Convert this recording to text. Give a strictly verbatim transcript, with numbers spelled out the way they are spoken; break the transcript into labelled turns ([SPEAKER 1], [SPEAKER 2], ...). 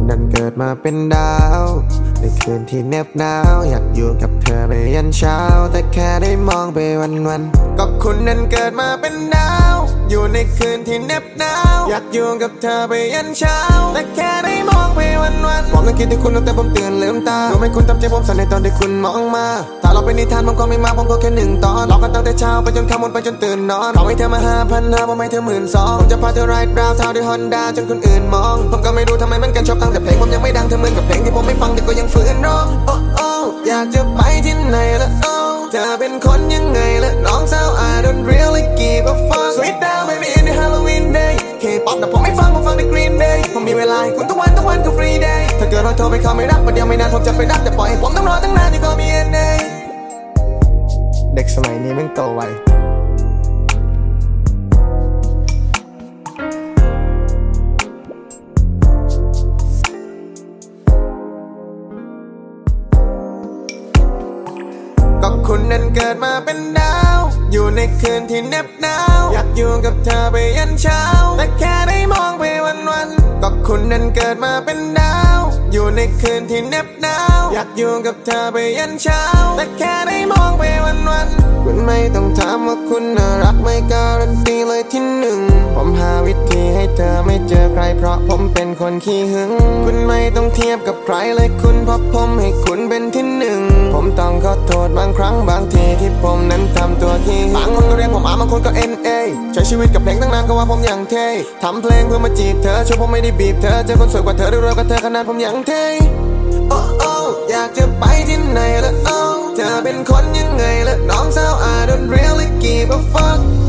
[SPEAKER 1] นั้นเกิดมาเป็นดาวในคืนที่เหน็บหนาวอยากอยู่กับเธอไปยันเช้าแต่แค่ได้มองไปวันๆก็คุณนั้นเกิดมาเป็นดาวอยู่ในคืนที่เหน็บหนาวอยากอยู่กับเธอไปยันเช้าแต่แค่ได้มองไปวันๆผมนั้นคิดถึงคุณตั้งแต่ผมตื่นลืมตารู้ไหมคุณทำใจผมสั่นในตอนที่คุณมองมาถ้าเราเป็นนิทานมันก็ไม่มาผมก็แค่หนึ่งตอนเรากันตั้งแต่เช้าไปจนค่ำวนไปจนตื่นนอนเขาให้เธอมาห้าพันห้าผมให้เธอหมื่นสองผมจะพาเธอไรด์ราวเท้าด้วยฮอนด้าจนคนอื่นมองผมก็ไม่รู้ทำไมมันกันชอบตั้งแต่เพลงผมยังไม่ดังเธอเหมือนกับเพลงที่ผมไม่ฟังแต่ก็ยังฝืนร้องโอ้โอ้อยากจะไปที่ไหนละโอ้เธอเป็นคนยังไงละน้องสาว I don't really give a fuck Sweet down baby in the Halloween day K-pop แต่ผมไม่ฟังผมฟังใน Green Day ผมมีเวลาให้คุณทุกวันทุกวันก็ free day ถ้าเกิดว่าโทรไปเขาไม่รับประเดี๋ยวไม่นานผมจะไปรับแต่ปล่อยให้ผมต้องรอตั้งนานที่ก็มี เอ็น เอ เด็กสมัยนี้มันโตไวก็คุณนั้นเกิดมาเป็นดาวอยู่ในคืนที่เหน็บหนาวอยากอยู่กับเธอไปยันเช้าแต่แค่ได้มองไปวันๆก็คุณนั้นเกิดมาเป็นดาวอยู่ในคืนที่เหน็บหนาวอยากอยู่กับเธอไปยันเช้าแต่แค่ได้มองไปวันๆคุณไม่ต้องถามว่าคุณน่ารักไม่การันตีเลยที่หนึ่งผมหาวิธีให้เธอไม่เจอใครเพราะผมเป็นคนขี้หึงคุณไม่ต้องเทียบกับใครเลยคุณเพราะผมให้คุณเป็นที่หนึ่งผมต้องขอโทษบางครั้งบางทีที่ผมนั้นทำตัวขี้หึงบางคนก็เรียกผมอาบางคนก็ เอ็น เอ ใช้ชีวิตกับเพลงตั้งนานก็ว่าผมยังเท่ทำเพลงเพื่อมาจีบเธอช่วยผมไม่ได้บีบเธอเจอคนสวยกว่าเธอได้รวยกว่าเธอขนาดผมยังเท่โอ้โอ้อยากจะไปที่ไหนละโอ้เธอเป็นคนยังไงละน้องสาว I don't really give a fuck